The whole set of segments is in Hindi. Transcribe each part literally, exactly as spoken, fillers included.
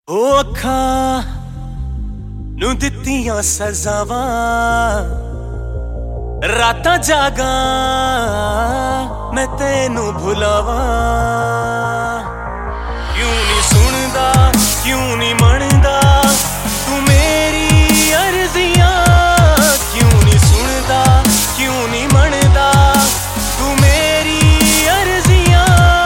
ओ अखां नूं दित्तियां सज़ावां रातां जागां मैं तेनू भुलावां। क्यों नहीं सुनदा क्यों नहीं मनदा तू मेरी अर्जियां। क्यों नहीं सुनदा क्यों नहीं मनदा तू मेरी अर्जियां।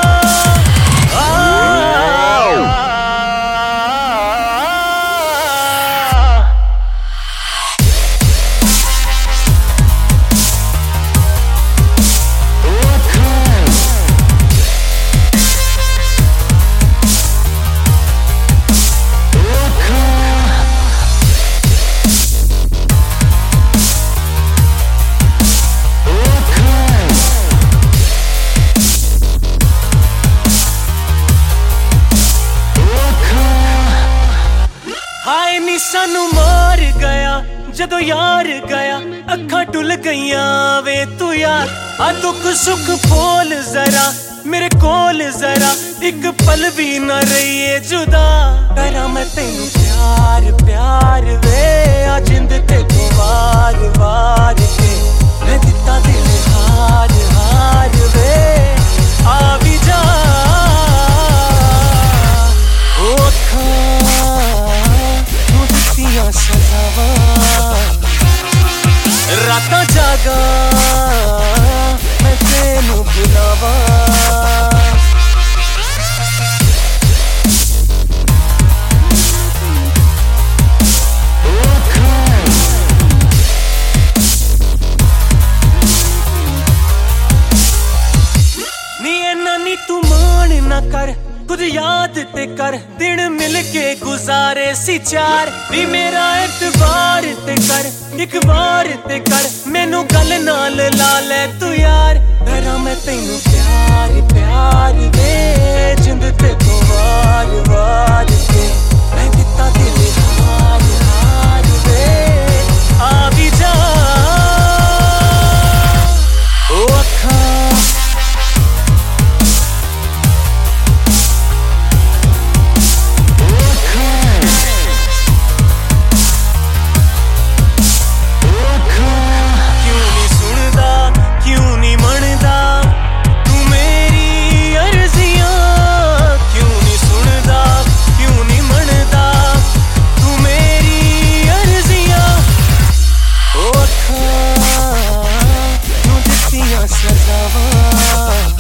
हाय नी सानू मार गया जदों यार गया अखां टुल गईयां वे तू यार। आ दुख सुख फोल जरा मेरे कोल जरा एक पल भी न रहिए जुदा। करा मैं तेनू प्यार प्यार वे आ जिंद ते तू वार वार के मैं दिता दिल हार हार वे आ भी जा। ओ अखां सज़ावां रातां जागां मैं तेनू भुलावां। नी इन्ना नी तू मान ना कर कुछ याद ते कर दिन मिल के गुजारे सी चार। नी मेरा एतबार ते कर एक बार ते कर मैनू गल नाल ला ले तू यार। करा मैं तेनू प्यार प्यार वे जिंद ते तू वार वार के मैं दिता दिल हार हार वे आ भी जा। ओ अखां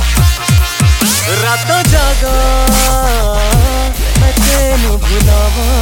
रातां जागां मैं तेनू भुलावां।